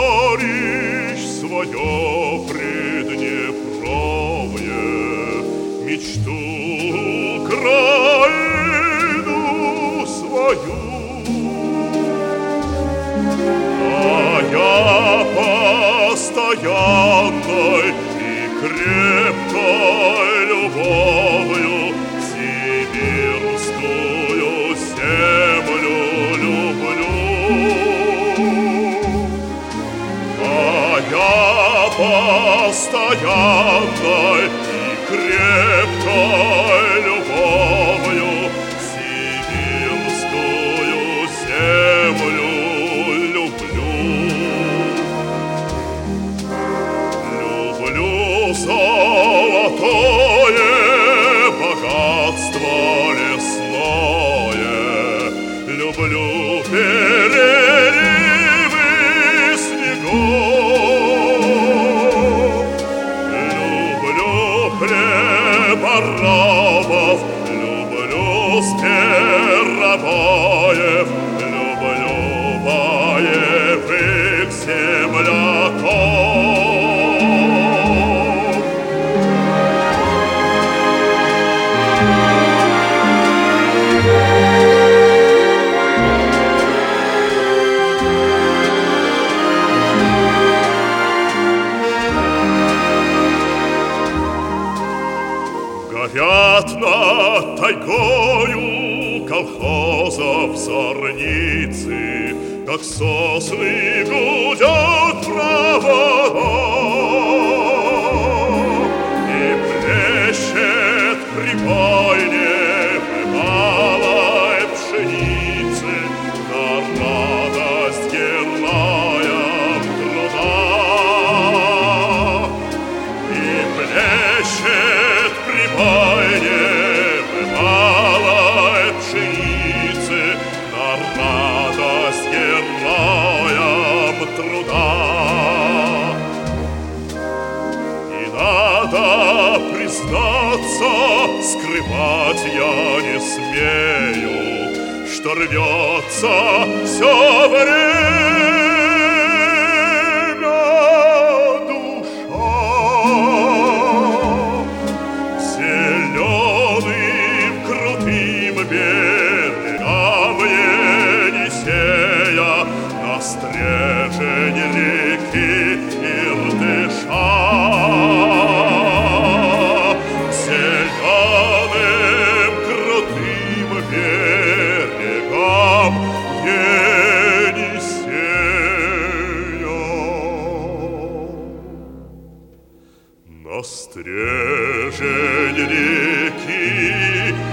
горищ свое Приднепровье, мечту Украину свою. А я постоянной и крепкой любовью сибирскую землю люблю. А я постоянной и крепкой любовью сибирскую землю люблю. Люблю золотое богатство лесное, люблю переливы снегов, люблю хлеб арабов, люблю спервоев, люблю боевых земляков. Горят над тайгою колхозов зорницы, как сосны гудят провода, и плещет прибойне бывалой пшеницы на радость героям труда. И плещет прибойне бывалой пшеницы на радость героям труда. И надо признаться, скрывать я не смею, что рвется все время душа. Зеленым крутым берегам Енисея на стрежень реки Иртыша. Зеленым крутым берегам Енисея на стрежень реки